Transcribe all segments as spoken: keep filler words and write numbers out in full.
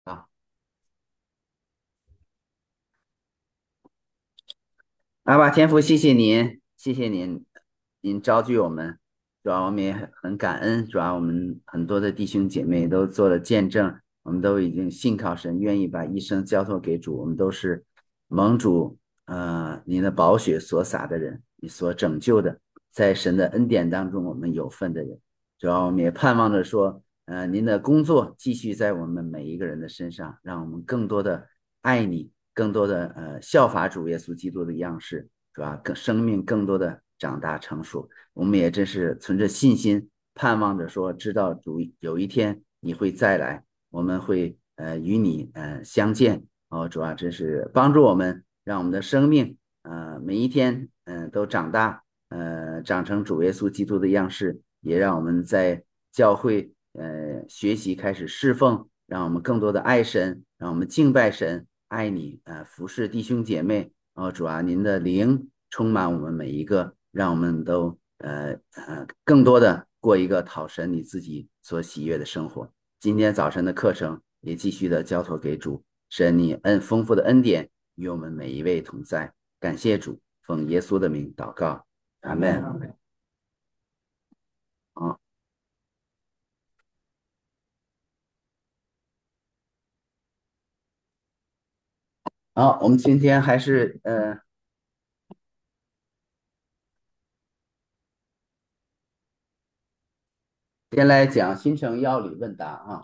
啊，阿爸天父，谢谢您，谢谢您，您召聚我们，主要我们也很很感恩，主要我们很多的弟兄姐妹都做了见证，我们都已经信靠神，愿意把一生交托给主，我们都是蒙主呃您的宝血所洒的人，你所拯救的，在神的恩典当中我们有份的人，主要我们也盼望着说，呃，您的工作继续在我们每一个人的身上，让我们更多的爱你。更多的呃效法主耶稣基督的样式，是吧？更生命更多的长大成熟，我们也真是存着信心，盼望着说，知道主有一天你会再来，我们会呃与你呃相见。哦，主啊，真是帮助我们，让我们的生命呃每一天嗯、呃、都长大，呃长成主耶稣基督的样式，也让我们在教会呃学习开始侍奉，让我们更多的爱神，让我们敬拜神。爱你，呃，服侍弟兄姐妹，哦，主啊，您的灵充满我们每一个，让我们都呃呃更多的过一个讨神你自己所喜悦的生活。今天早晨的课程也继续的交托给主，神你恩丰富的恩典与我们每一位同在，感谢主，奉耶稣的名祷告，阿门。好，好，我们今天还是呃先来讲新城要理问答啊。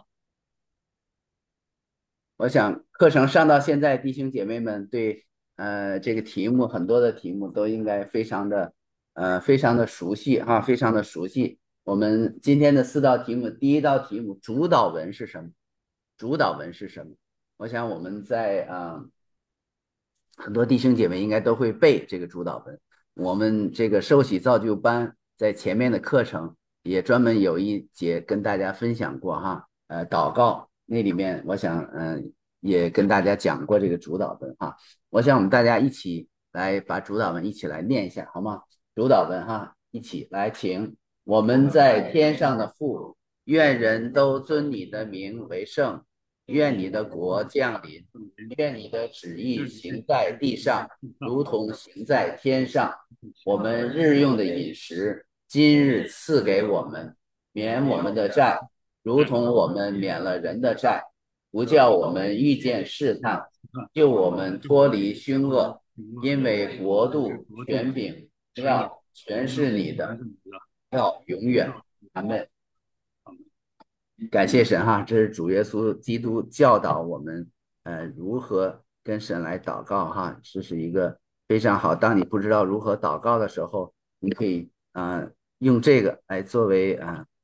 我想课程上到现在，弟兄姐妹们对呃这个题目很多的题目都应该非常的呃非常的熟悉哈，非常的熟悉。我们今天的四道题目，第一道题目主导文是什么？主导文是什么？我想我们在啊、呃很多弟兄姐妹应该都会背这个主导文。我们这个受洗造就班在前面的课程也专门有一节跟大家分享过哈，呃，祷告那里面我想嗯、呃、也跟大家讲过这个主导文哈。我想我们大家一起来把主导文一起来念一下好吗？主导文哈，一起来，请我们在天上的父，愿人都尊你的名为圣。愿你的国降临，愿你的旨意行在地上，如同行在天上。我们日用的饮食，今日赐给我们，免我们的债，如同我们免了人的债，不叫我们遇见试探，救我们脱离凶恶。因为国度、权柄、荣耀，全是你的，要永远。阿门。感谢神哈，这是主耶稣基督教导我们，呃，如何跟神来祷告哈，这是一个非常好。当你不知道如何祷告的时候，你可以啊、呃用这个来作为啊、呃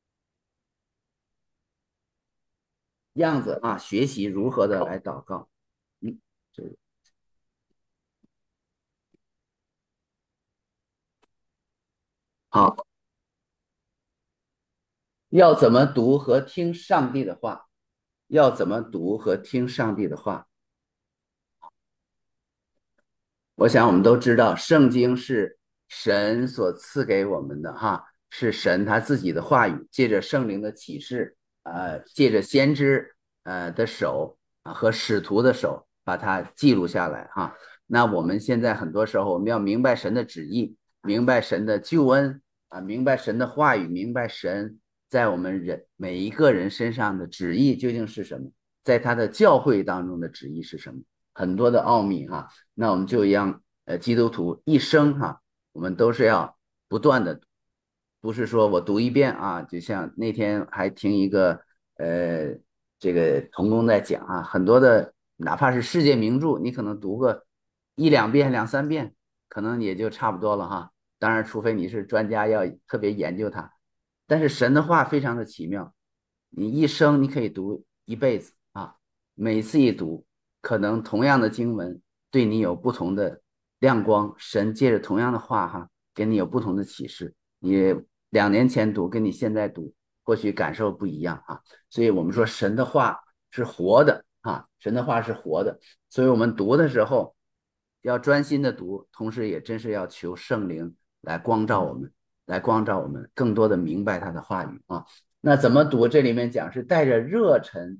样子啊，学习如何的来祷告。嗯，这好，要怎么读和听上帝的话？要怎么读和听上帝的话？我想我们都知道，圣经是神所赐给我们的哈，是神他自己的话语，借着圣灵的启示，呃，借着先知呃的手啊和使徒的手，把它记录下来哈。那我们现在很多时候，我们要明白神的旨意，明白神的救恩啊，明白神的话语，明白神在我们人每一个人身上的旨意究竟是什么，在他的教会当中的旨意是什么，很多的奥秘哈。那我们就让呃基督徒一生哈，我们都是要不断的，不是说我读一遍啊，就像那天还听一个呃这个童工在讲啊，很多的哪怕是世界名著，你可能读个一两遍、两三遍，可能也就差不多了哈。当然，除非你是专家，要特别研究它。但是神的话非常的奇妙，你一生你可以读一辈子啊，每次一读，可能同样的经文对你有不同的亮光，神借着同样的话哈，给你有不同的启示。你两年前读跟你现在读，或许感受不一样啊。所以我们说神的话是活的啊，神的话是活的，所以我们读的时候要专心的读，同时也真是要求圣灵来光照我们，来光照我们，更多的明白他的话语啊。那怎么读？这里面讲是带着热忱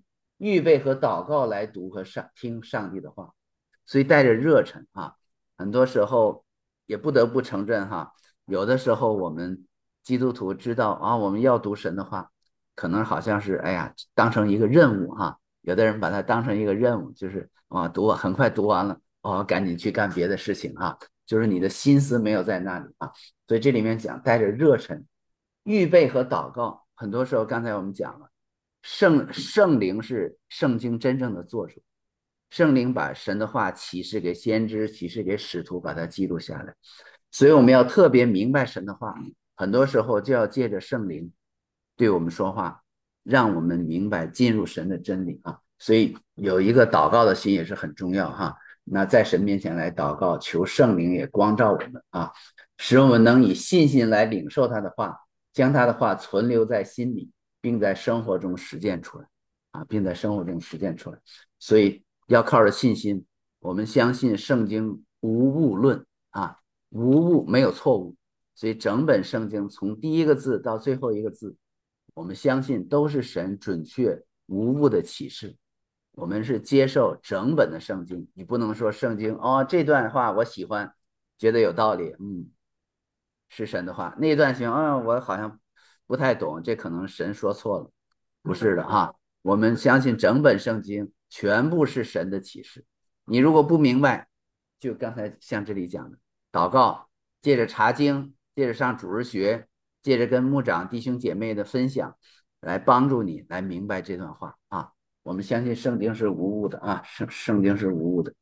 预备和祷告来读和上听上帝的话，所以带着热忱啊。很多时候也不得不承认哈，有的时候我们基督徒知道啊，我们要读神的话，可能好像是哎呀当成一个任务哈。有的人把它当成一个任务，就是啊读很快读完了，哦赶紧去干别的事情啊，就是你的心思没有在那里啊。所以这里面讲带着热忱，预备和祷告，很多时候刚才我们讲了，圣圣灵是圣经真正的作者，圣灵把神的话启示给先知，启示给使徒，把它记录下来。所以我们要特别明白神的话，很多时候就要借着圣灵对我们说话，让我们明白进入神的真理啊。所以有一个祷告的心也是很重要哈。那在神面前来祷告，求圣灵也光照我们啊，使我们能以信心来领受他的话，将他的话存留在心里，并在生活中实践出来啊，并在生活中实践出来。所以要靠着信心，我们相信圣经无误论啊，无误没有错误。所以整本圣经从第一个字到最后一个字，我们相信都是神准确无误的启示。我们是接受整本的圣经，你不能说圣经哦这段话我喜欢，觉得有道理，嗯，是神的话。那段行，嗯，我好像不太懂，这可能神说错了，不是的哈。我们相信整本圣经全部是神的启示。你如果不明白，就刚才像这里讲的，祷告，借着查经，借着上主日学，借着跟牧长弟兄姐妹的分享，来帮助你来明白这段话啊。我们相信圣经是无误的啊，圣圣经是无误的，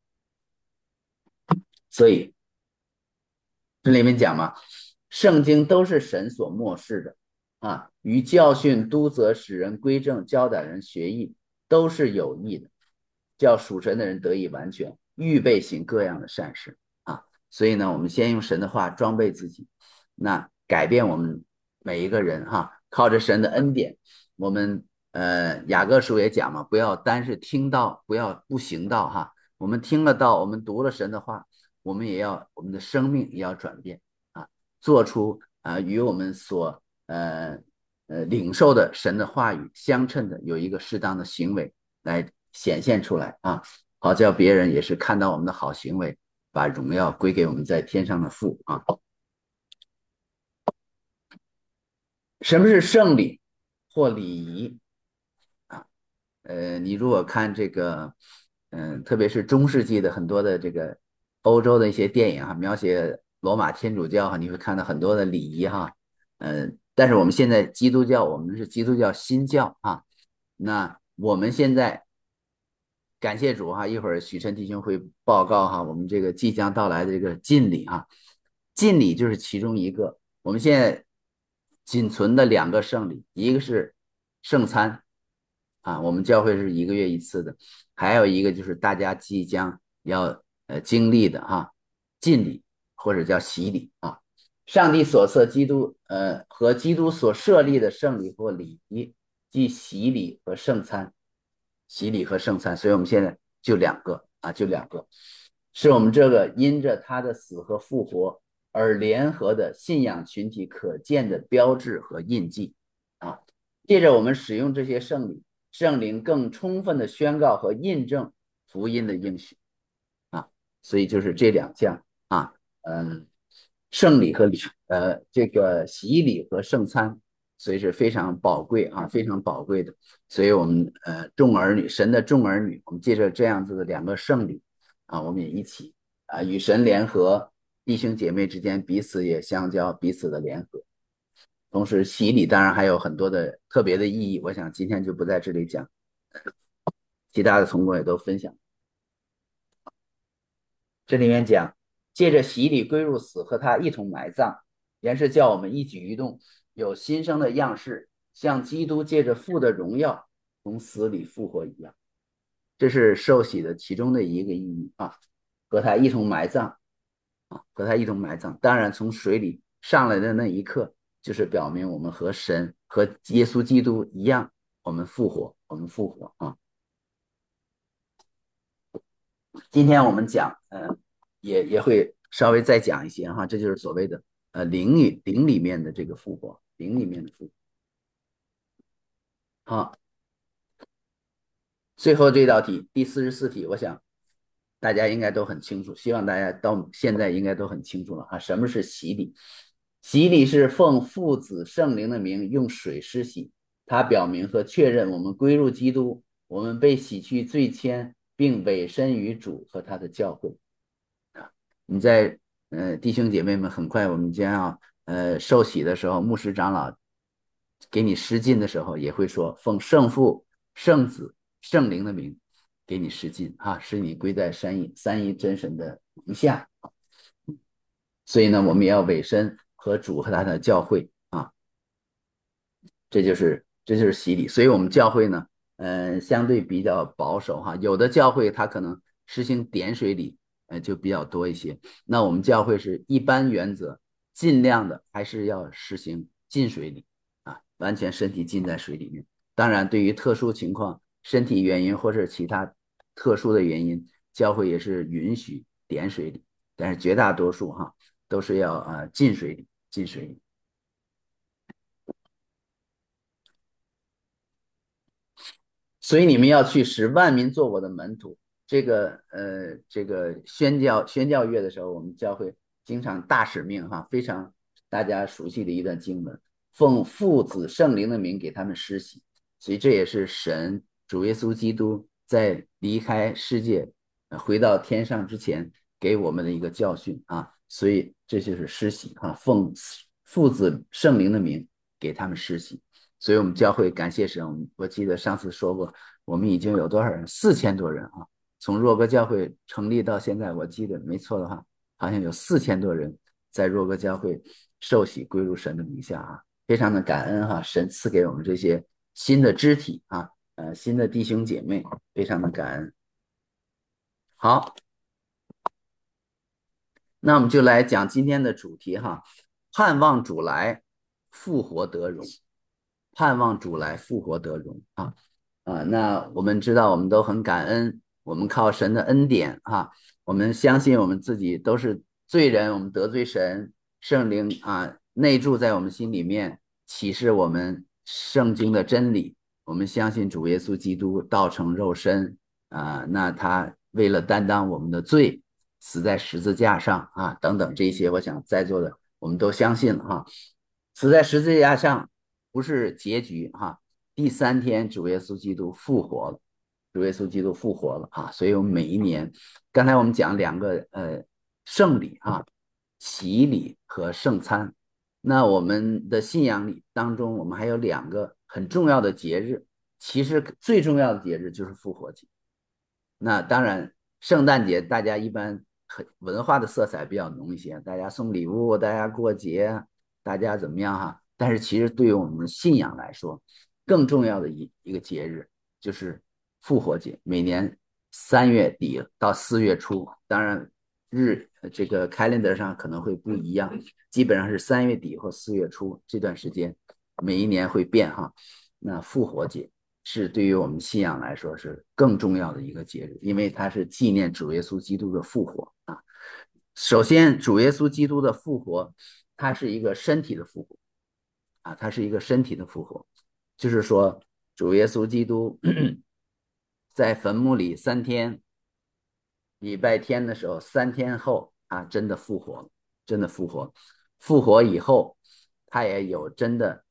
所以这里面讲嘛，圣经都是神所默示的啊，与教训、督责、使人归正、教导人学艺，都是有益的，叫属神的人得以完全，预备行各样的善事啊。所以呢，我们先用神的话装备自己，那改变我们每一个人哈，靠着神的恩典，我们呃雅各书也讲嘛，不要单是听到，不要不行道哈。我们听了道，我们读了神的话。我们也要我们的生命也要转变啊，做出啊与我们所呃呃领受的神的话语相称的，有一个适当的行为来显现出来啊，好叫别人也是看到我们的好行为，把荣耀归给我们在天上的父啊。什么是圣礼或礼仪啊？呃，你如果看这个，嗯，特别是中世纪的很多的这个欧洲的一些电影哈，描写罗马天主教哈，你会看到很多的礼仪哈，嗯，但是我们现在基督教，我们是基督教新教啊，那我们现在感谢主哈，一会儿许晨弟兄会报告哈，我们这个即将到来的这个禁礼哈，禁礼就是其中一个，我们现在仅存的两个圣礼，一个是圣餐。啊，我们教会是一个月一次的，还有一个就是大家即将要呃经历的哈，浸礼或者叫洗礼啊。上帝所设基督呃和基督所设立的圣礼或礼仪，即洗礼和圣餐，洗礼和圣餐，所以我们现在就两个啊，就两个，是我们这个因着他的死和复活而联合的信仰群体可见的标志和印记啊。借着我们使用这些圣礼。圣灵更充分的宣告和印证福音的应许啊，所以就是这两项啊，嗯，圣礼和礼，呃，这个洗礼和圣餐，所以是非常宝贵啊，非常宝贵的。所以我们呃众儿女，神的众儿女，我们借着这样子的两个圣礼啊，我们也一起啊与神联合，弟兄姐妹之间彼此也相交，彼此的联合。同时，洗礼当然还有很多的特别的意义，我想今天就不在这里讲，其他的同工也都分享。这里面讲，借着洗礼归入死，和他一同埋葬，原是叫我们一举一动有新生的样式，像基督借着父的荣耀从死里复活一样。这是受洗的其中的一个意义啊，和他一同埋葬啊，和他一同埋葬。当然，从水里上来的那一刻，就是表明我们和神和耶稣基督一样，我们复活，我们复活啊。今天我们讲，呃，也也会稍微再讲一些哈，这就是所谓的呃灵里灵里面的这个复活，灵里面的复活。好， 最后这道题，第四十四题，我想大家应该都很清楚，希望大家到现在应该都很清楚了啊。什么是洗礼？洗礼是奉父子圣灵的名用水施洗，它表明和确认我们归入基督，我们被洗去罪愆，并委身于主和他的教会。啊，你在呃弟兄姐妹们，很快我们将要呃受洗的时候，牧师长老给你施浸的时候，也会说奉圣父、圣子、圣灵的名给你施浸啊，使你归在三一三一真神的名下。所以呢，我们也要委身和主和他的教会啊，这就是这就是洗礼。所以我们教会呢，呃，相对比较保守哈，有的教会它可能实行点水礼，呃，就比较多一些。那我们教会是一般原则，尽量的还是要实行浸水礼啊，完全身体浸在水里面。当然，对于特殊情况、身体原因或者其他特殊的原因，教会也是允许点水礼，但是绝大多数哈都是要啊浸水礼，浸水礼。所以你们要去使万民做我的门徒。这个呃，这个宣教宣教月的时候，我们教会经常大使命哈，非常大家熟悉的一段经文，奉父子圣灵的名给他们施洗。所以这也是神主耶稣基督在离开世界、呃回到天上之前给我们的一个教训啊。所以这就是施洗啊，奉父子圣灵的名给他们施洗。所以我们教会感谢神，我记得上次说过，我们已经有多少人？四千多人啊！从若歌教会成立到现在，我记得没错的话，好像有四千多人在若歌教会受洗归入神的名下啊，非常的感恩哈、神赐给我们这些新的肢体啊，呃，新的弟兄姐妹，非常的感恩。好，那我们就来讲今天的主题哈，盼望主来，复活得荣。盼望主来，复活得荣啊啊！那我们知道，我们都很感恩，我们靠神的恩典啊，我们相信我们自己都是罪人，我们得罪神，圣灵啊内住在我们心里面，启示我们圣经的真理。我们相信主耶稣基督道成肉身啊，那他为了担当我们的罪，死在十字架上啊，等等这些，我想在座的我们都相信了哈。死在十字架上不是结局哈，第三天主耶稣基督复活了，主耶稣基督复活了啊，所以我们每一年，刚才我们讲两个呃圣礼啊，洗礼和圣餐。那我们的信仰里当中，我们还有两个很重要的节日，其实最重要的节日就是复活节。那当然，圣诞节大家一般很文化的色彩比较浓一些，大家送礼物，大家过节，大家怎么样哈？但是其实对于我们信仰来说，更重要的一一个节日就是复活节，每年三月底到四月初，当然日这个 calendar 上可能会不一样，基本上是三月底或四月初这段时间，每一年会变哈。那复活节是对于我们信仰来说是更重要的一个节日，因为它是纪念主耶稣基督的复活啊。首先，主耶稣基督的复活，它是一个身体的复活啊，它是一个身体的复活，就是说主耶稣基督在坟墓里三天，礼拜天的时候，三天后啊，真的复活了，真的复活。复活以后，他也有真的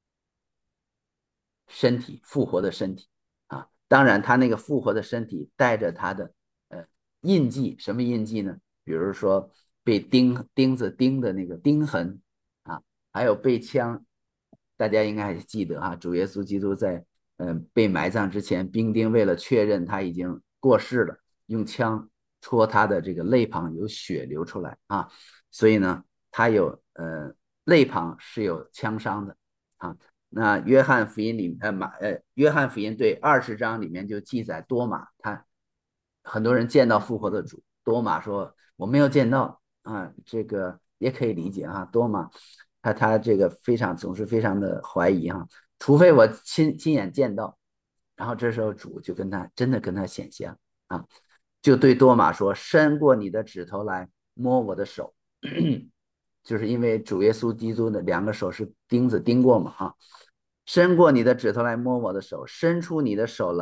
身体复活的身体啊。当然，他那个复活的身体带着他的呃印记，什么印记呢？比如说被钉钉子钉的那个钉痕啊，还有被枪，大家应该还记得啊，主耶稣基督在呃被埋葬之前，兵丁为了确认他已经过世了，用枪戳他的这个肋旁，有血流出来啊，所以呢，他有呃肋旁是有枪伤的啊。那约翰福音里，呃马呃约翰福音对二十章里面就记载多马，他很多人见到复活的主，多马说我没有见到啊，这个也可以理解啊，多马他他这个非常总是非常的怀疑哈、啊，除非我亲亲眼见到，然后这时候主就跟他真的跟他显现啊，就对多马说，伸过你的指头来摸我的手。就是因为主耶稣基督的两个手是钉子钉过嘛，哈，伸过你的指头来摸我的手，伸出你的手来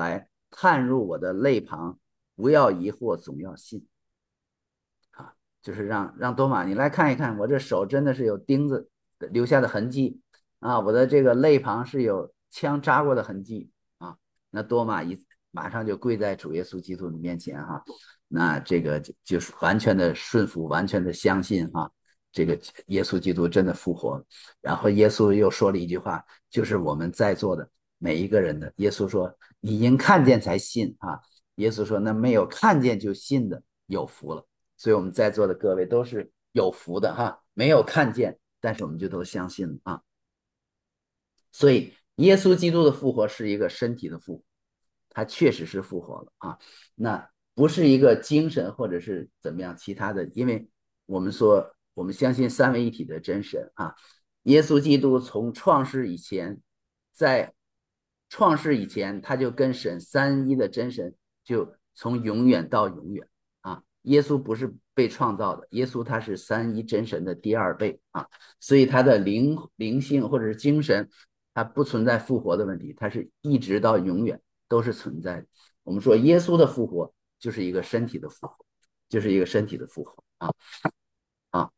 探入我的肋旁，不要疑惑，总要信。啊，就是让让多玛你来看一看，我这手真的是有钉子留下的痕迹啊，我的这个肋旁是有枪扎过的痕迹啊。那多玛一马上就跪在主耶稣基督的面前哈、啊，那这个就就是完全的顺服，完全的相信哈、啊，这个耶稣基督真的复活。然后耶稣又说了一句话，就是我们在座的每一个人的，耶稣说你因看见才信啊，耶稣说那没有看见就信的有福了。所以我们在座的各位都是有福的哈，没有看见，但是我们就都相信了啊。所以耶稣基督的复活是一个身体的复活，他确实是复活了啊。那不是一个精神或者是怎么样其他的，因为我们说我们相信三位一体的真神啊。耶稣基督从创世以前，在创世以前他就跟神三一的真神就从永远到永远啊。耶稣不是被创造的，耶稣他是三一真神的第二倍啊，所以他的灵灵性或者是精神，它不存在复活的问题，它是一直到永远都是存在的。我们说耶稣的复活就是一个身体的复活，就是一个身体的复活啊啊。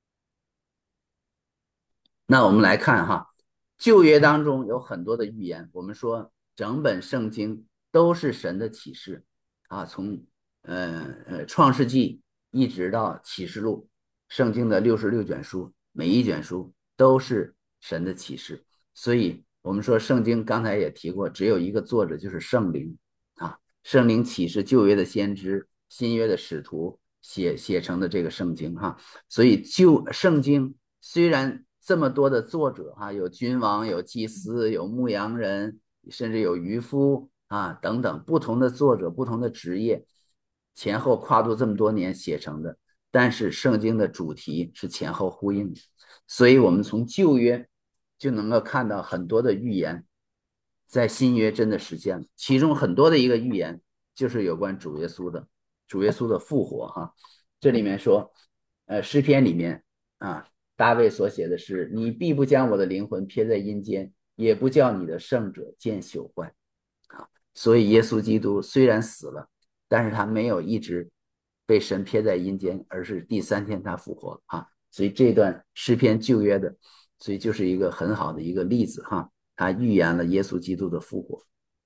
那我们来看哈，旧约当中有很多的预言，我们说整本圣经都是神的启示啊，从呃呃创世纪一直到启示录，圣经的六十六卷书，每一卷书都是神的启示。所以我们说圣经刚才也提过，只有一个作者就是圣灵啊，圣灵启示旧约的先知，新约的使徒写写成的这个圣经哈。所以旧圣经虽然这么多的作者哈，有君王，有祭司，有牧羊人，甚至有渔夫啊等等不同的作者，不同的职业，前后跨度这么多年写成的，但是圣经的主题是前后呼应的，所以我们从旧约就能够看到很多的预言在新约真的实现了，其中很多的一个预言就是有关主耶稣的主耶稣的复活哈。这里面说，呃，诗篇里面啊，大卫所写的是：你必不将我的灵魂撇在阴间，也不叫你的圣者见朽坏啊。所以耶稣基督虽然死了，但是他没有一直被神撇在阴间，而是第三天他复活了啊。所以这段诗篇旧约的，所以就是一个很好的一个例子哈，他预言了耶稣基督的复活。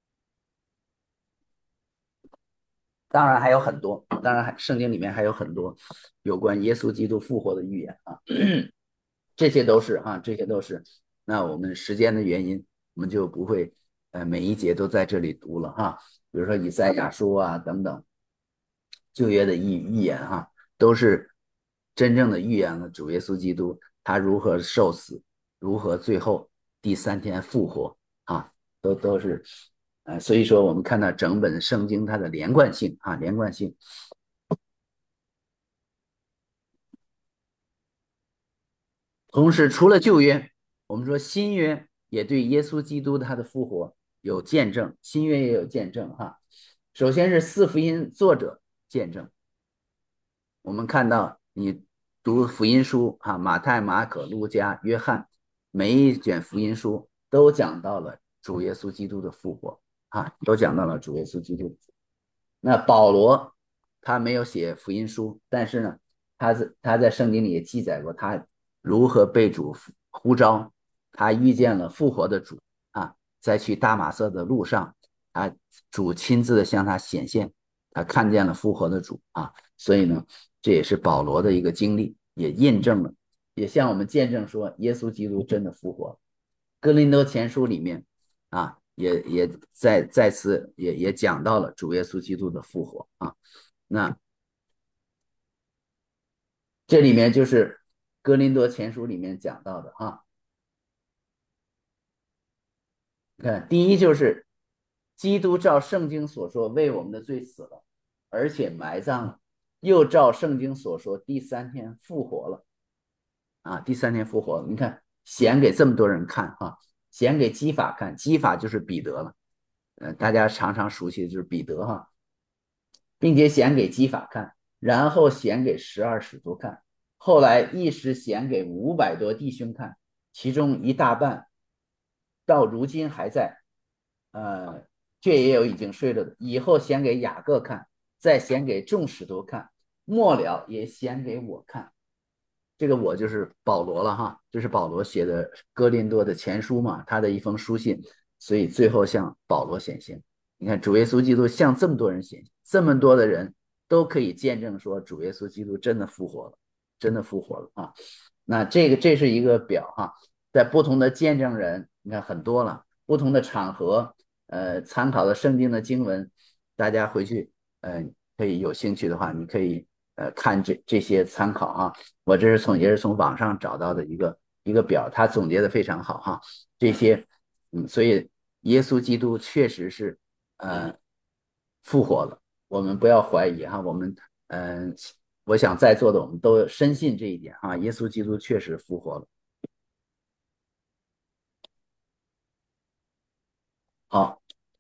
当然还有很多，当然圣经里面还有很多有关耶稣基督复活的预言啊，这些都是啊，这些都是。那我们时间的原因，我们就不会呃每一节都在这里读了哈。比如说以赛亚书啊等等旧约的预预言哈，都是真正的预言了主耶稣基督他如何受死，如何最后第三天复活啊，都都是呃，所以说我们看到整本圣经它的连贯性啊，连贯性。同时，除了旧约，我们说新约也对耶稣基督他的复活有见证，新约也有见证哈。首先是四福音作者见证，我们看到你读福音书啊，马太、马可、路加、约翰，每一卷福音书都讲到了主耶稣基督的复活啊，都讲到了主耶稣基督。那保罗他没有写福音书，但是呢，他在他在圣经里也记载过他如何被主呼召，他遇见了复活的主啊，在去大马色的路上，他主亲自的向他显现，他看见了复活的主啊，所以呢，这也是保罗的一个经历，也印证了，也向我们见证说，耶稣基督真的复活。哥林多前书里面啊，也也再再次也也讲到了主耶稣基督的复活啊。那这里面就是哥林多前书里面讲到的啊。看，第一就是基督照圣经所说为我们的罪死了，而且埋葬了，又照圣经所说第三天复活了啊，第三天复活了。你看，显给这么多人看啊，显给基法看，基法就是彼得了，呃，大家常常熟悉的就是彼得哈，并且显给基法看，然后显给十二使徒看，后来一时显给五百多弟兄看，其中一大半到如今还在。呃， 却也有已经睡了的，以后显给雅各看，再显给众使徒看，末了也显给我看。这个我就是保罗了哈，这是保罗写的哥林多的前书嘛，他的一封书信，所以最后向保罗显现。你看主耶稣基督向这么多人显现，这么多的人都可以见证说主耶稣基督真的复活了，真的复活了啊。那这个这是一个表哈，在不同的见证人，你看很多了，不同的场合，呃，参考的圣经的经文，大家回去，呃，可以有兴趣的话，你可以呃看这这些参考啊。我这是从也是从网上找到的一个一个表，他总结的非常好哈。这些，嗯，所以耶稣基督确实是呃复活了，我们不要怀疑哈，我们嗯、呃我想在座的我们都深信这一点啊，耶稣基督确实复活了。好，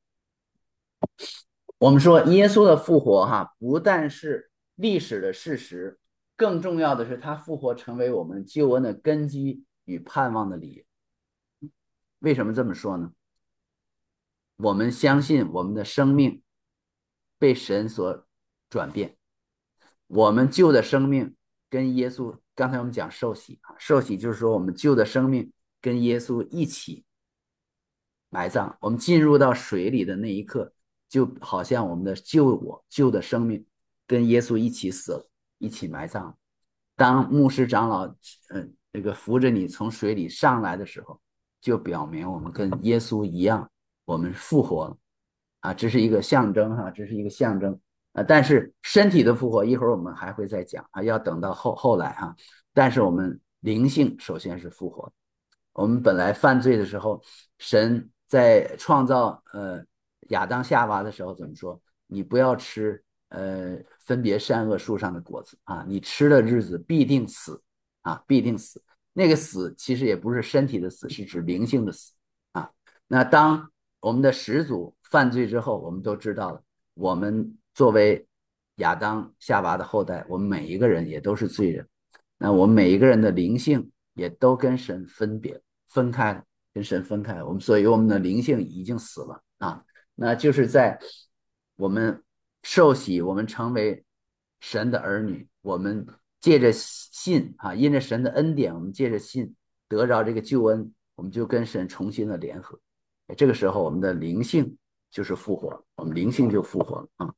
我们说耶稣的复活哈，不但是历史的事实，更重要的是他复活成为我们救恩的根基与盼望的理由。为什么这么说呢？我们相信我们的生命被神所转变，我们旧的生命跟耶稣，刚才我们讲受洗啊，受洗就是说我们旧的生命跟耶稣一起埋葬。我们进入到水里的那一刻，就好像我们的旧我、旧的生命跟耶稣一起死了，一起埋葬。当牧师长老，嗯，这个扶着你从水里上来的时候，就表明我们跟耶稣一样，我们复活了啊，这是一个象征哈、啊，这是一个象征啊。但是身体的复活，一会儿我们还会再讲啊，要等到后后来哈、啊。但是我们灵性首先是复活的。我们本来犯罪的时候，神在创造呃亚当夏娃的时候怎么说？你不要吃呃分别善恶树上的果子啊，你吃的日子必定死啊，必定死。那个死其实也不是身体的死，是指灵性的死啊。那当我们的始祖犯罪之后，我们都知道了，我们作为亚当夏娃的后代，我们每一个人也都是罪人。那我们每一个人的灵性也都跟神分别分开了，跟神分开了。我们所以我们的灵性已经死了啊，那就是在我们受洗，我们成为神的儿女，我们借着信啊，因着神的恩典，我们借着信得着这个救恩，我们就跟神重新的联合。这个时候，我们的灵性就是复活了，我们灵性就复活了啊。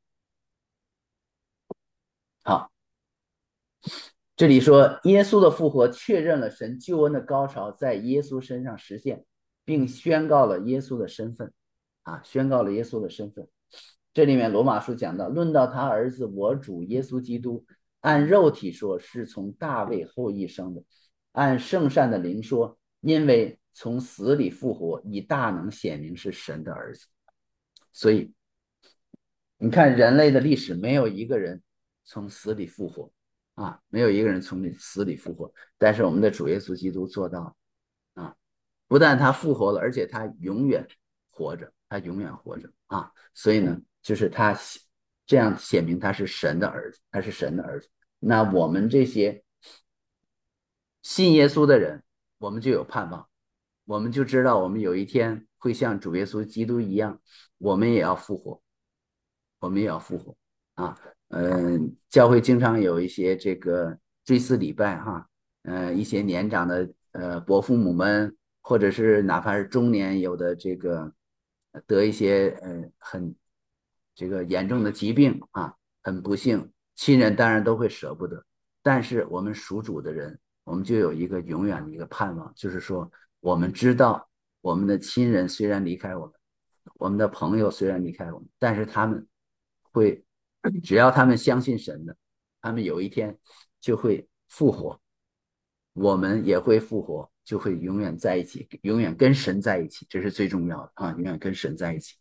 好，这里说，耶稣的复活确认了神救恩的高潮在耶稣身上实现，并宣告了耶稣的身份，啊，宣告了耶稣的身份。这里面罗马书讲到，论到他儿子我主耶稣基督，按肉体说是从大卫后裔生的，按圣善的灵说，因为从死里复活，以大能显明是神的儿子。所以你看，人类的历史没有一个人从死里复活啊，没有一个人从死里复活。但是我们的主耶稣基督做到啊，不但他复活了，而且他永远活着，他永远活着啊。所以呢，就是他这样显明他是神的儿子，他是神的儿子。那我们这些信耶稣的人，我们就有盼望，我们就知道我们有一天会像主耶稣基督一样，我们也要复活。我们也要复活啊。嗯，教会经常有一些这个追思礼拜哈，呃，一些年长的呃伯父母们，或者是哪怕是中年有的这个得一些呃很这个严重的疾病啊，很不幸，亲人当然都会舍不得，但是我们属主的人，我们就有一个永远的一个盼望，就是说我们知道我们的亲人虽然离开我们，我们的朋友虽然离开我们，但是他们会，只要他们相信神的，他们有一天就会复活，我们也会复活，就会永远在一起，永远跟神在一起，这是最重要的啊！永远跟神在一起。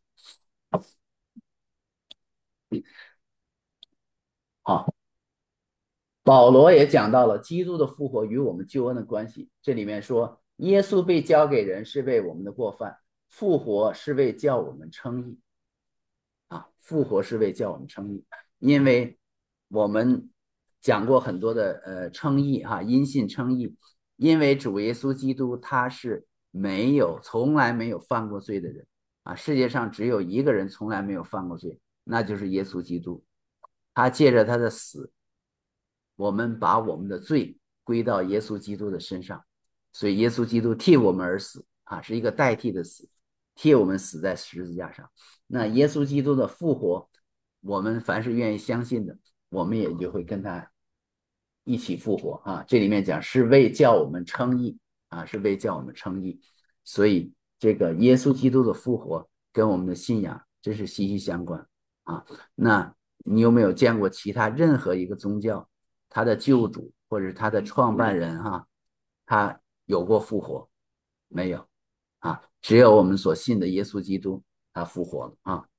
好，保罗也讲到了基督的复活与我们救恩的关系。这里面说，耶稣被交给人是为我们的过犯，复活是为叫我们称义。啊，复活是为叫我们称义，因为我们讲过很多的呃称义哈、啊，因信称义，因为主耶稣基督他是没有从来没有犯过罪的人啊，世界上只有一个人从来没有犯过罪，那就是耶稣基督。他借着他的死，我们把我们的罪归到耶稣基督的身上，所以耶稣基督替我们而死啊，是一个代替的死，替我们死在十字架上。那耶稣基督的复活，我们凡是愿意相信的，我们也就会跟他一起复活啊。这里面讲是为叫我们称义啊，是为叫我们称义。所以这个耶稣基督的复活跟我们的信仰真是息息相关啊。那你有没有见过其他任何一个宗教，他的救主或者他的创办人哈、啊，他有过复活？没有啊，只有我们所信的耶稣基督，他复活了啊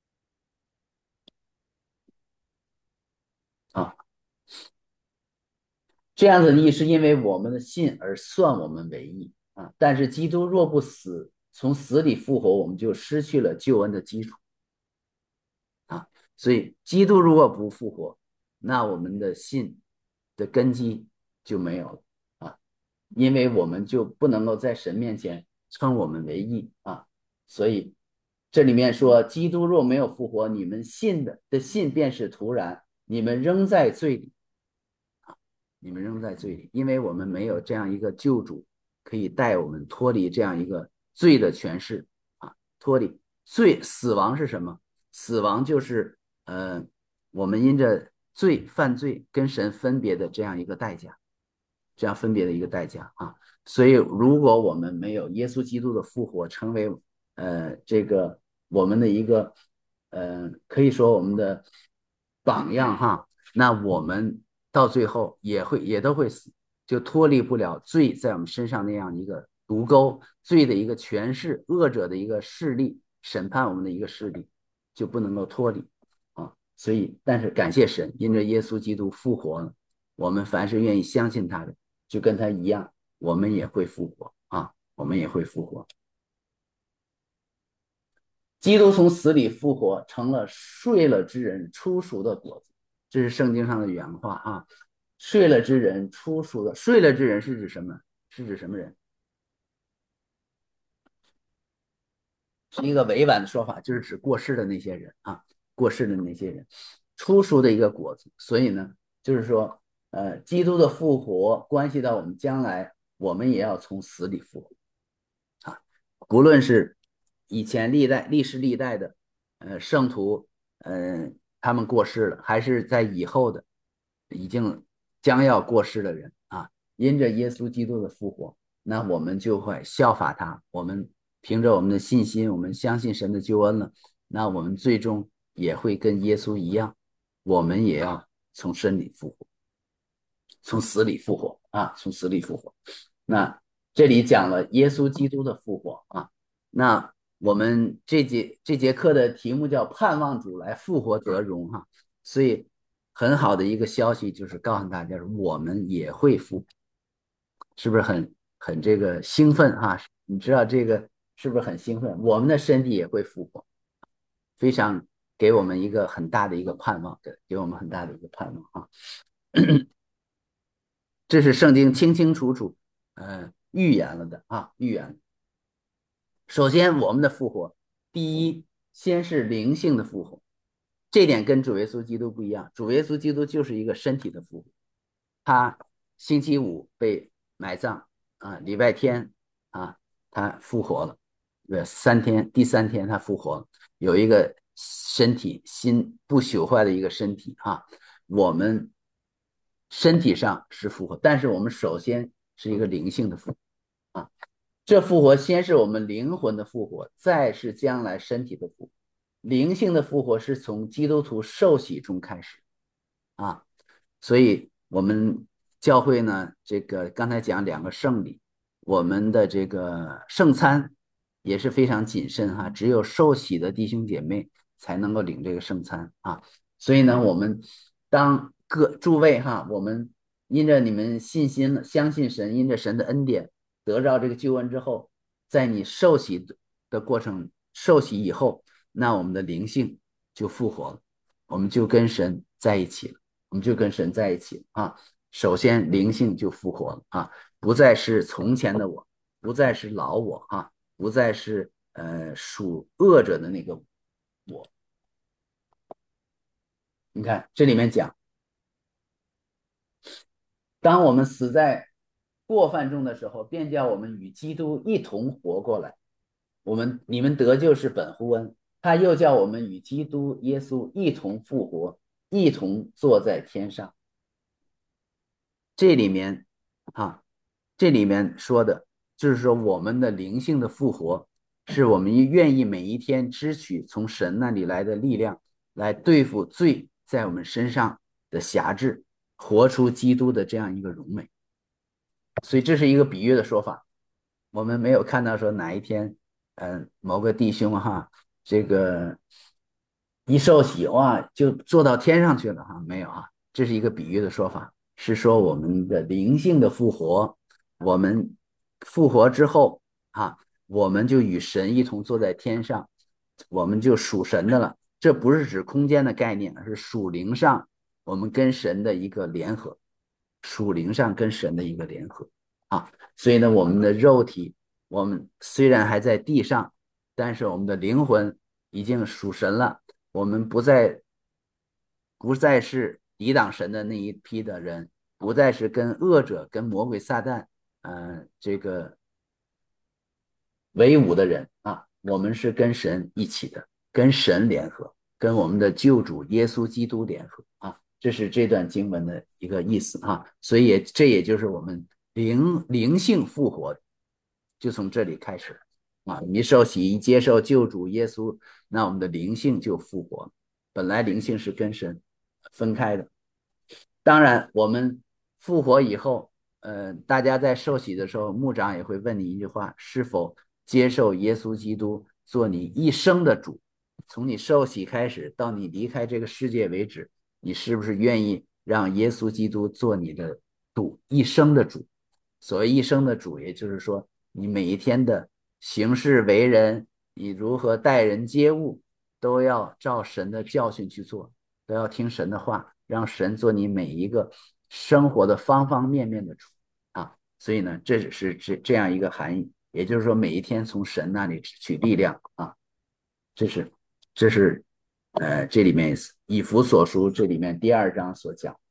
啊。这样子的义是因为我们的信而算我们为义啊。但是基督若不死，从死里复活，我们就失去了救恩的基础啊。所以基督如果不复活，那我们的信的根基就没有了啊，因为我们就不能够在神面前称我们为义啊。所以这里面说，基督若没有复活，你们信的的信便是徒然，你们仍在罪里。你们仍在罪里，因为我们没有这样一个救主可以带我们脱离这样一个罪的权势啊，脱离罪。死亡是什么？死亡就是呃，我们因着罪犯罪跟神分别的这样一个代价，这样分别的一个代价啊。所以，如果我们没有耶稣基督的复活，成为呃这个我们的一个呃可以说我们的榜样哈，那我们到最后也会也都会死，就脱离不了罪在我们身上那样一个毒钩，罪的一个权势，恶者的一个势力，审判我们的一个势力，就不能够脱离啊。所以，但是感谢神，因着耶稣基督复活了，我们凡是愿意相信他的，就跟他一样，我们也会复活啊，我们也会复活。基督从死里复活，成了睡了之人初熟的果子。这是圣经上的原话啊。睡了之人初熟的，睡了之人是指什么？是指什么人？是一个委婉的说法，就是指过世的那些人啊，过世的那些人，初熟的一个果子。所以呢，就是说，呃，基督的复活关系到我们将来，我们也要从死里复活啊。不论是以前历代、历史历代的呃圣徒，嗯、呃，他们过世了，还是在以后的已经将要过世的人啊，因着耶稣基督的复活，那我们就会效法他，我们凭着我们的信心，我们相信神的救恩了，那我们最终也会跟耶稣一样，我们也要从生里复活，从死里复活啊，从死里复活。那这里讲了耶稣基督的复活啊，那我们这节这节课的题目叫盼望主来复活得荣哈、啊，所以很好的一个消息就是告诉大家，我们也会复活，是不是很很这个兴奋啊？你知道这个是不是很兴奋？我们的身体也会复活，非常给我们一个很大的一个盼望，对，给我们很大的一个盼望啊。这是圣经清清楚楚，呃，预言了的啊，预言。首先，我们的复活，第一，先是灵性的复活，这点跟主耶稣基督不一样。主耶稣基督就是一个身体的复活，他星期五被埋葬啊，礼拜天啊，他复活了，对，三天，第三天他复活了，有一个身体新不朽坏的一个身体啊。我们身体上是复活，但是我们首先是一个灵性的复活啊。这复活先是我们灵魂的复活，再是将来身体的复活。灵性的复活是从基督徒受洗中开始啊，所以我们教会呢，这个刚才讲两个圣礼，我们的这个圣餐也是非常谨慎哈，只有受洗的弟兄姐妹才能够领这个圣餐啊。所以呢，我们当各诸位哈，我们因着你们信心相信神，因着神的恩典得到这个救恩之后，在你受洗的过程，受洗以后，那我们的灵性就复活了，我们就跟神在一起了。我们就跟神在一起啊。首先灵性就复活了啊，不再是从前的我，不再是老我啊，不再是呃属恶者的那个我。你看这里面讲，当我们死在过犯中的时候，便叫我们与基督一同活过来。我们你们得救是本乎恩，他又叫我们与基督耶稣一同复活，一同坐在天上。这里面啊，这里面说的就是说我们的灵性的复活，是我们愿意每一天支取从神那里来的力量，来对付罪在我们身上的辖制，活出基督的这样一个荣美。所以这是一个比喻的说法。我们没有看到说哪一天，嗯、呃，某个弟兄哈，这个一受洗哇就坐到天上去了哈，没有啊，这是一个比喻的说法，是说我们的灵性的复活，我们复活之后啊，我们就与神一同坐在天上，我们就属神的了。这不是指空间的概念，而是属灵上我们跟神的一个联合，属灵上跟神的一个联合啊。所以呢，我们的肉体，我们虽然还在地上，但是我们的灵魂已经属神了。我们不再不再是抵挡神的那一批的人，不再是跟恶者、跟魔鬼撒旦，呃，这个为伍的人啊。我们是跟神一起的，跟神联合，跟我们的救主耶稣基督联合啊。这是这段经文的一个意思啊。所以也这也就是我们灵灵性复活，就从这里开始啊。一受洗，一接受救主耶稣，那我们的灵性就复活。本来灵性是跟神分开的。当然，我们复活以后，呃，大家在受洗的时候，牧长也会问你一句话：是否接受耶稣基督做你一生的主？从你受洗开始到你离开这个世界为止，你是不是愿意让耶稣基督做你的主，一生的主？所谓一生的主，也就是说，你每一天的行事为人，你如何待人接物，都要照神的教训去做，都要听神的话，让神做你每一个生活的方方面面的主啊。所以呢，这只是这这样一个含义，也就是说，每一天从神那里取力量啊。这是这是呃这里面以弗所书这里面第二章所讲。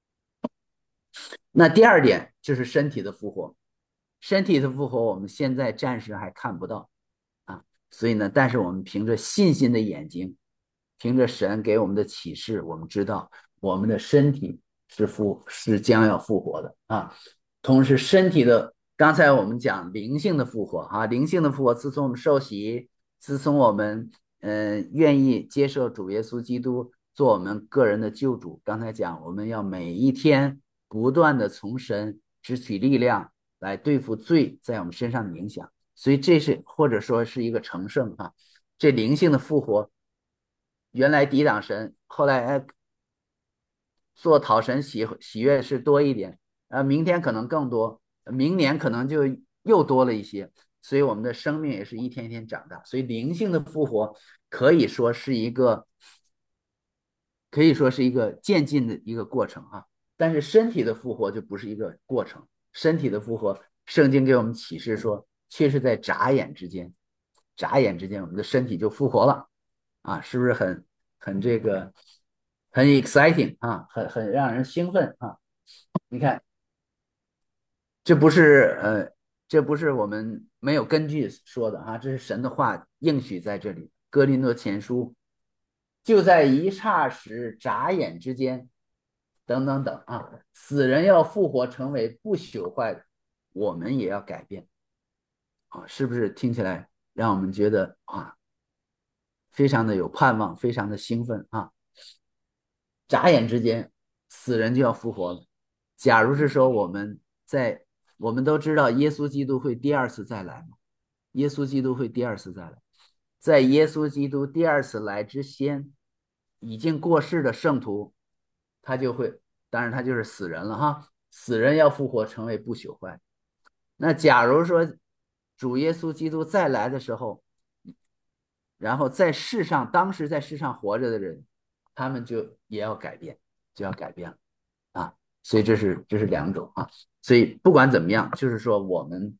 那第二点就是身体的复活，身体的复活我们现在暂时还看不到啊。所以呢，但是我们凭着信心的眼睛，凭着神给我们的启示，我们知道我们的身体是复是将要复活的啊。同时身体的，刚才我们讲灵性的复活啊，灵性的复活，自从我们受洗，自从我们嗯、呃、愿意接受主耶稣基督做我们个人的救主，刚才讲我们要每一天不断的从神支取力量来对付罪在我们身上的影响。所以这是或者说是一个成圣啊。这灵性的复活，原来抵挡神，后来哎做讨神喜喜悦是多一点，呃，明天可能更多，明年可能就又多了一些。所以我们的生命也是一天一天长大。所以灵性的复活可以说是一个可以说是一个渐进的一个过程啊。但是身体的复活就不是一个过程，身体的复活，圣经给我们启示说，却是在眨眼之间，眨眼之间我们的身体就复活了啊。是不是很很这个很 exciting 啊，很很让人兴奋啊？你看，这不是呃，这不是我们没有根据说的啊，这是神的话应许在这里。哥林多前书就在一霎时、眨眼之间，等等等啊，死人要复活成为不朽坏的，我们也要改变啊，是不是听起来让我们觉得啊，非常的有盼望，非常的兴奋啊？眨眼之间，死人就要复活了。假如是说我们在，我们都知道耶稣基督会第二次再来嘛？耶稣基督会第二次再来，在耶稣基督第二次来之前，已经过世的圣徒，他就会，当然他就是死人了哈，死人要复活成为不朽坏。那假如说主耶稣基督再来的时候，然后在世上，当时在世上活着的人，他们就也要改变，就要改变了啊。所以这是这是两种啊。所以不管怎么样，就是说我们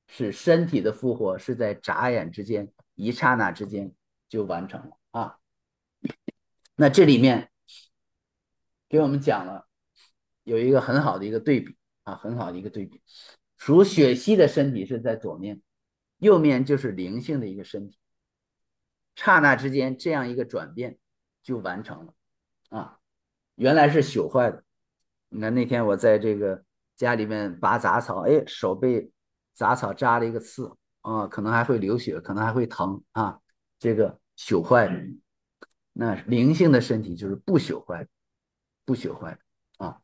使身体的复活是在眨眼之间，一刹那之间就完成了啊。那这里面给我们讲了有一个很好的一个对比啊，很好的一个对比。属血气的身体是在左面，右面就是灵性的一个身体，刹那之间这样一个转变就完成了啊。原来是朽坏的，你看那天我在这个家里面拔杂草，哎，手被杂草扎了一个刺啊，可能还会流血，可能还会疼啊，这个朽坏的。那灵性的身体就是不朽坏的，不朽坏的啊。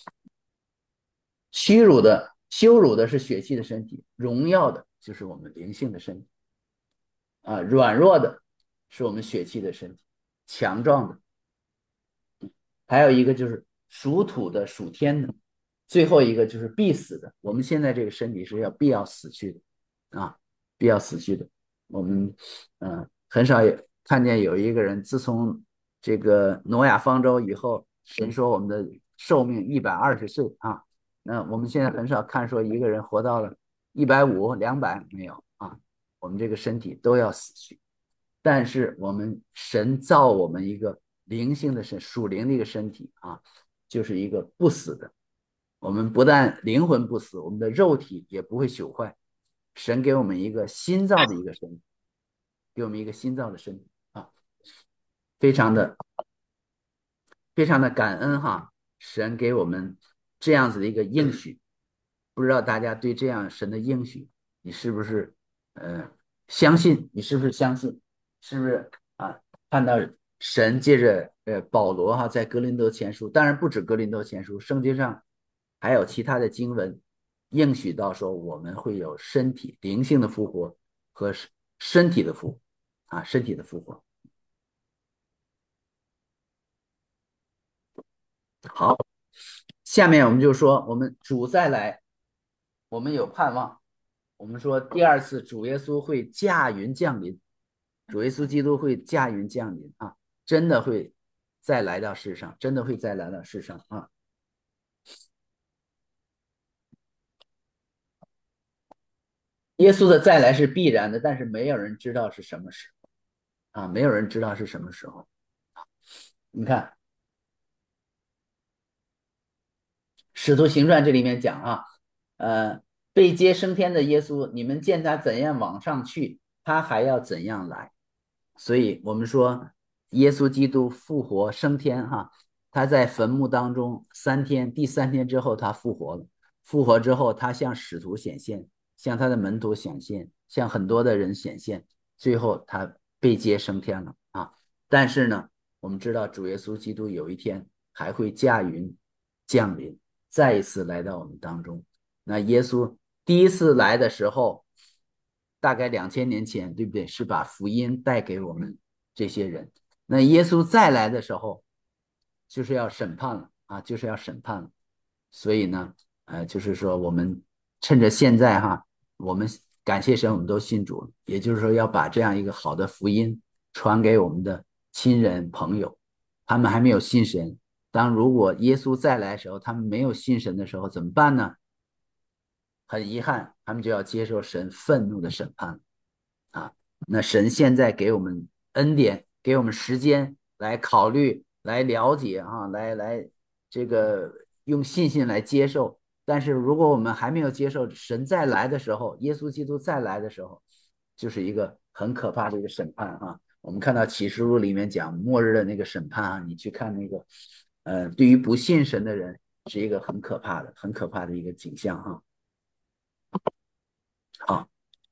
虚辱的、羞辱的是血气的身体，荣耀的就是我们灵性的身体啊。软弱的是我们血气的身体，强壮的还有一个就是属土的、属天的，最后一个就是必死的。我们现在这个身体是要必要死去的啊，必要死去的。我们嗯、呃很少有看见有一个人，自从这个挪亚方舟以后，神说我们的寿命一百二十岁啊，那我们现在很少看说一个人活到了一百五、两百没有啊，我们这个身体都要死去。但是我们神造我们一个灵性的身，属灵的一个身体啊，就是一个不死的。我们不但灵魂不死，我们的肉体也不会朽坏。神给我们一个新造的一个身体，给我们一个新造的身体啊，非常的非常的感恩哈，神给我们这样子的一个应许。不知道大家对这样神的应许，你是不是呃相信？你是不是相信？是不是啊？看到神借着呃保罗哈在格林德前书，当然不止格林德前书，圣经上还有其他的经文应许到说我们会有身体灵性的复活和身体的复活啊，身体的复活。好，下面我们就说我们主再来，我们有盼望。我们说第二次主耶稣会驾云降临，主耶稣基督会驾云降临啊，真的会再来到世上，真的会再来到世上啊。耶稣的再来是必然的，但是没有人知道是什么时候啊，没有人知道是什么时候。你看《使徒行传》这里面讲啊，呃，被接升天的耶稣，你们见他怎样往上去，他还要怎样来。所以我们说，耶稣基督复活升天哈，他在坟墓当中三天，第三天之后他复活了。复活之后，他向使徒显现，向他的门徒显现，向很多的人显现，最后他被接升天了啊。但是呢，我们知道主耶稣基督有一天还会驾云降临，再一次来到我们当中。那耶稣第一次来的时候，大概两千年前，对不对？是把福音带给我们这些人。那耶稣再来的时候，就是要审判了啊，就是要审判了。所以呢，呃，就是说我们趁着现在哈，我们感谢神，我们都信主了，也就是说要把这样一个好的福音传给我们的亲人朋友，他们还没有信神。当如果耶稣再来的时候，他们没有信神的时候，怎么办呢？很遗憾，他们就要接受神愤怒的审判啊。那神现在给我们恩典，给我们时间来考虑、来了解啊，来来这个用信心来接受。但是如果我们还没有接受，神再来的时候，耶稣基督再来的时候，就是一个很可怕的一个审判啊。我们看到启示录里面讲末日的那个审判啊，你去看那个，呃，对于不信神的人是一个很可怕的、很可怕的一个景象哈。好，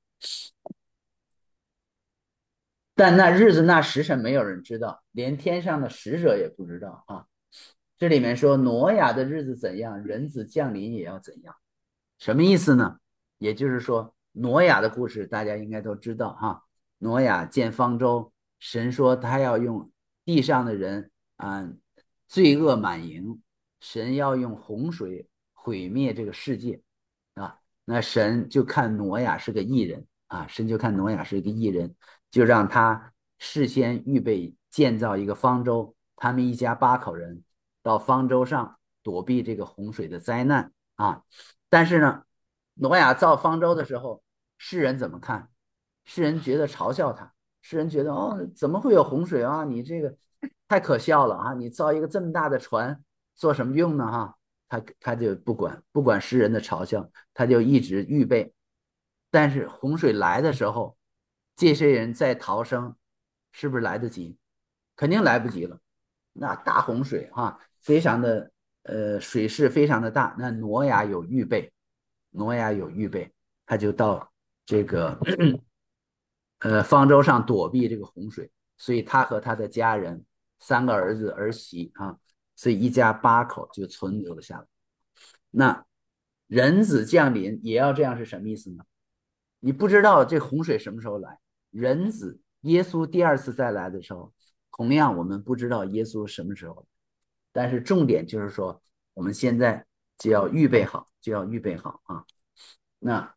但那日子那时辰没有人知道，连天上的使者也不知道啊。这里面说挪亚的日子怎样，人子降临也要怎样，什么意思呢？也就是说，挪亚的故事大家应该都知道哈。挪亚建方舟，神说他要用地上的人啊，罪恶满盈，神要用洪水毁灭这个世界啊。那神就看挪亚是个义人啊，神就看挪亚是一个义人，就让他事先预备建造一个方舟，他们一家八口人到方舟上躲避这个洪水的灾难啊。但是呢，挪亚造方舟的时候， 世人怎么看？世人觉得嘲笑他，世人觉得哦，怎么会有洪水啊？你这个太可笑了啊！你造一个这么大的船做什么用呢？哈，他他就不管不管世人的嘲笑，他就一直预备。但是洪水来的时候，这些人再逃生，是不是来得及？肯定来不及了。那大洪水哈，非常的呃水势非常的大。那挪亚有预备，挪亚有预备，他就到这个呃方舟上躲避这个洪水，所以他和他的家人三个儿子儿媳啊，所以一家八口就存留了下来。那人子降临也要这样是什么意思呢？你不知道这洪水什么时候来，人子耶稣第二次再来的时候，同样我们不知道耶稣什么时候，但是重点就是说，我们现在就要预备好，就要预备好啊。那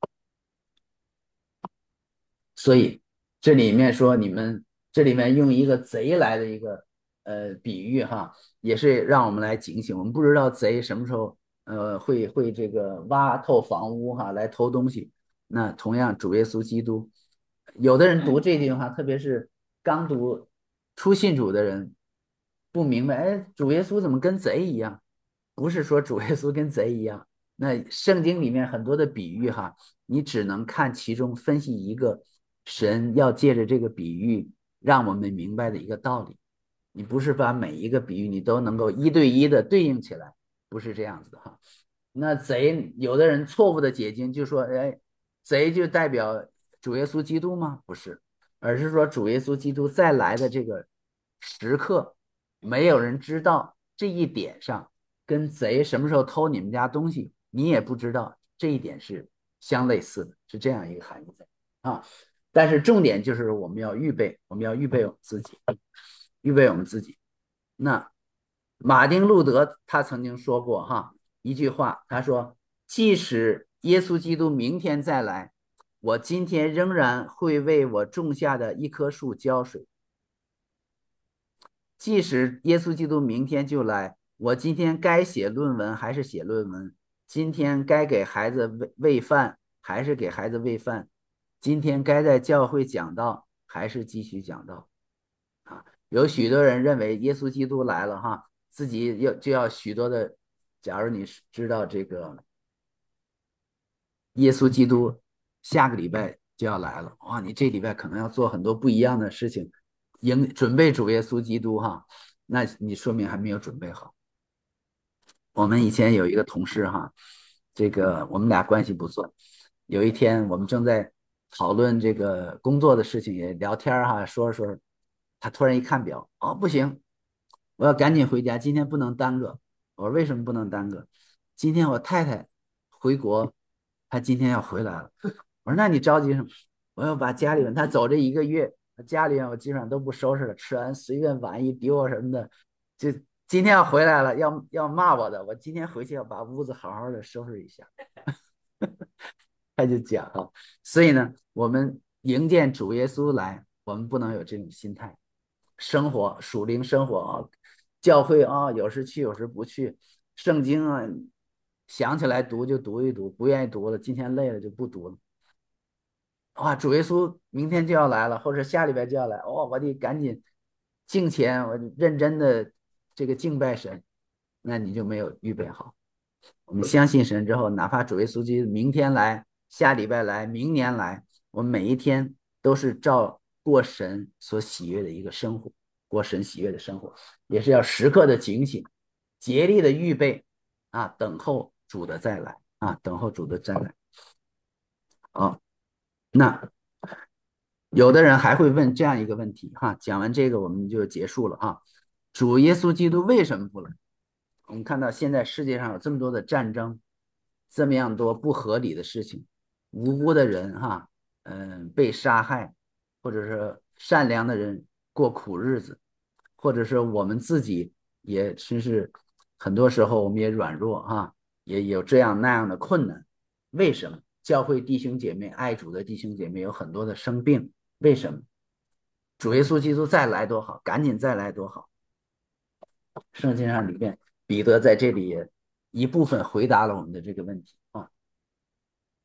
所以这里面说你们这里面用一个贼来的一个呃比喻哈，也是让我们来警醒。我们不知道贼什么时候呃会会这个挖透房屋哈来偷东西。那同样主耶稣基督，有的人读这句话，特别是刚读初信主的人，不明白，哎，主耶稣怎么跟贼一样？不是说主耶稣跟贼一样，那圣经里面很多的比喻哈，你只能看其中分析一个神要借着这个比喻让我们明白的一个道理。你不是把每一个比喻你都能够一对一的对应起来，不是这样子的哈。那贼，有的人错误的解经就说，哎，贼就代表主耶稣基督吗？不是，而是说主耶稣基督再来的这个时刻，没有人知道这一点上，跟贼什么时候偷你们家东西，你也不知道，这一点是相类似的，是这样一个含义在啊。但是重点就是我们要预备，我们要预备我们自己，预备我们自己。那马丁路德他曾经说过哈一句话，他说：即使耶稣基督明天再来，我今天仍然会为我种下的一棵树浇水。即使耶稣基督明天就来，我今天该写论文还是写论文？今天该给孩子喂喂饭还是给孩子喂饭？今天该在教会讲道还是继续讲道？啊，有许多人认为耶稣基督来了哈，自己要就要许多的。假如你知道这个耶稣基督下个礼拜就要来了，哇，你这礼拜可能要做很多不一样的事情，迎准备主耶稣基督哈，那你说明还没有准备好。我们以前有一个同事哈，这个我们俩关系不错。有一天我们正在讨论这个工作的事情，也聊天哈，说着说着，他突然一看表，哦，不行，我要赶紧回家，今天不能耽搁。我说为什么不能耽搁？今天我太太回国，她今天要回来了。我说那你着急什么？我要把家里面，她走这一个月，家里面我基本上都不收拾了，吃完随便碗一丢什么的，就今天要回来了，要要骂我的，我今天回去要把屋子好好的收拾一下。他就讲啊，所以呢，我们迎接主耶稣来，我们不能有这种心态。生活属灵生活啊，教会啊，有时去有时不去，圣经啊，想起来读就读一读，不愿意读了，今天累了就不读了。哇，主耶稣明天就要来了，或者下礼拜就要来，哦，我得赶紧敬虔，我认真的这个敬拜神，那你就没有预备好。我们相信神之后，哪怕主耶稣基督明天来，下礼拜来，明年来，我们每一天都是照过神所喜悦的一个生活，过神喜悦的生活，也是要时刻的警醒，竭力的预备啊，等候主的再来啊，等候主的再来。好，那有的人还会问这样一个问题哈，讲完这个我们就结束了啊。主耶稣基督为什么不来？我们看到现在世界上有这么多的战争，这么样多不合理的事情，无辜的人哈，嗯，被杀害，或者是善良的人过苦日子，或者是我们自己也真是很多时候我们也软弱哈，也有这样那样的困难。为什么教会弟兄姐妹、爱主的弟兄姐妹有很多的生病？为什么？主耶稣基督再来多好，赶紧再来多好。圣经上里面，彼得在这里也一部分回答了我们的这个问题啊。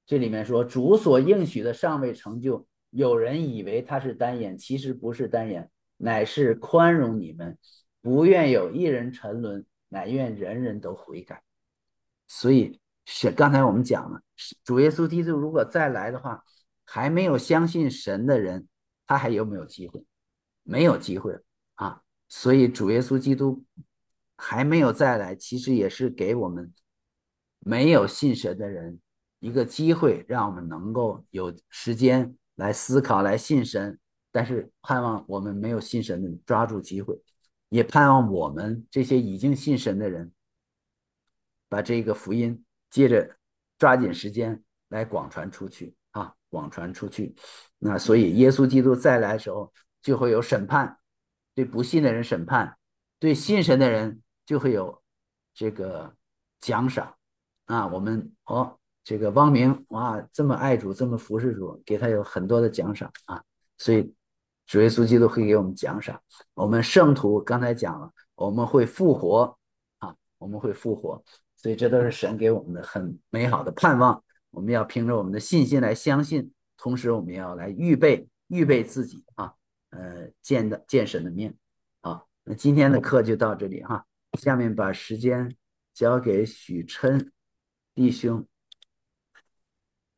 这里面说主所应许的尚未成就，有人以为他是单言，其实不是单言，乃是宽容你们，不愿有一人沉沦，乃愿人人都悔改。所以是刚才我们讲了，主耶稣基督如果再来的话，还没有相信神的人，他还有没有机会？没有机会啊！所以主耶稣基督还没有再来，其实也是给我们没有信神的人一个机会，让我们能够有时间来思考、来信神。但是盼望我们没有信神的人抓住机会，也盼望我们这些已经信神的人把这个福音接着抓紧时间来广传出去啊，广传出去。那所以耶稣基督再来的时候，就会有审判，对不信的人审判，对信神的人就会有这个奖赏啊。我们哦，这个汪明哇，这么爱主，这么服侍主，给他有很多的奖赏啊。所以主耶稣基督会给我们奖赏。我们圣徒刚才讲了，我们会复活啊，我们会复活。所以这都是神给我们的很美好的盼望，我们要凭着我们的信心来相信，同时我们要来预备预备自己啊，呃，见的见神的面。好，那今天的课就到这里哈，下面把时间交给许琛弟兄。